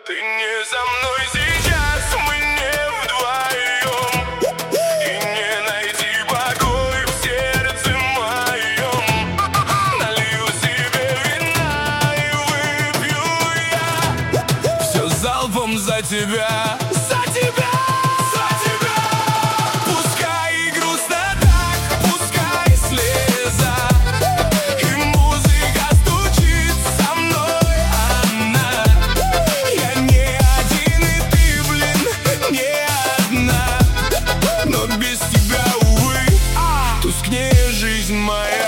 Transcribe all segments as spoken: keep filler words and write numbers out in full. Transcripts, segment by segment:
Ты не со мной сейчас, мы не вдвоем, и не найти покой в сердце моем. Налью себе вина и выпью я все залпом за тебя, за тебя, за тебя. Пускай и грустно так, пускай слеза, и музыка стучит со мной она. Я не один, и ты, блин, не одна, но без тебя, увы, тускнее жизнь моя.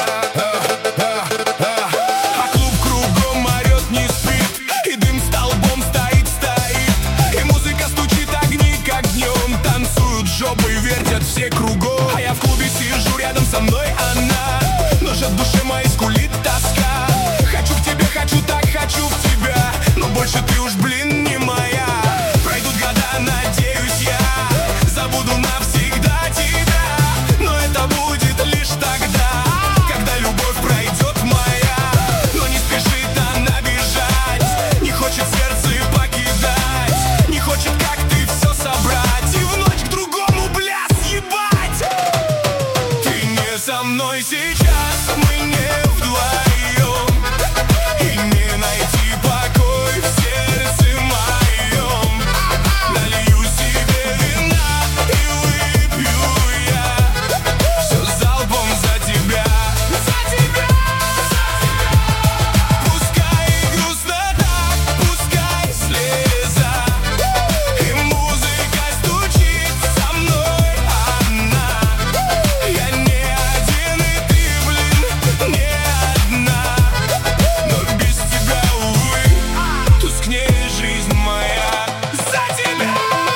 А клуб кругом орет, не спит, и дым столбом стоит, стоит, и музыка стучит, огни как днем танцуют, жопой вертят все кругом. А я в клубе сижу, рядом со мной она, но же в душе моей скулит тоска. Хочу к тебе, хочу так, хочу в тебя, но больше ты уж, блин, не моя. Пройдут года, надеюсь я, забуду навсегда тебя, но это будет лишь тогда, когда любовь пройдет моя. Но не спешит она бежать, не хочет сердце покидать, не хочет, как ты, все собрать и в ночь к другому, бля, съебать. Ты не со мной сейчас, мы не вдвоем, и не найти покой в сердце моем. Налью себе вина и выпью я все залпом за тебя, за тебя, за тебя. Пускай и грустно так, пускай слеза, и музыка стучит со мной она. Я не один, и ты, блин, не одна, но без тебя, увы, тускнее жизнь моя. За тебя.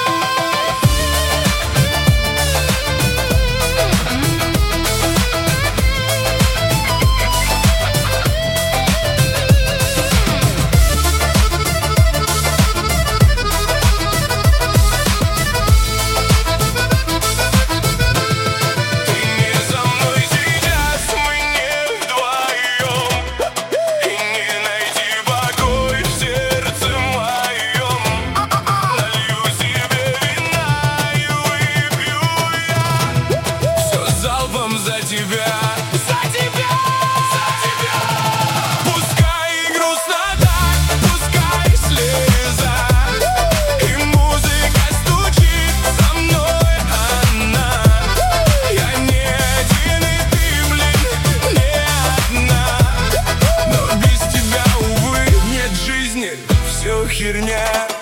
Ты не со мной сейчас, мы не вдвоем, и не найти покой в сердце моем. Налью себе вина и выпью я все залпом за тебя, за тебя, за тебя. Пускай и грустно так, пускай слеза, и музыка стучит со мной она. Я не один, и ты, блин, не одна, но без тебя, увы, нет жизни, все херня.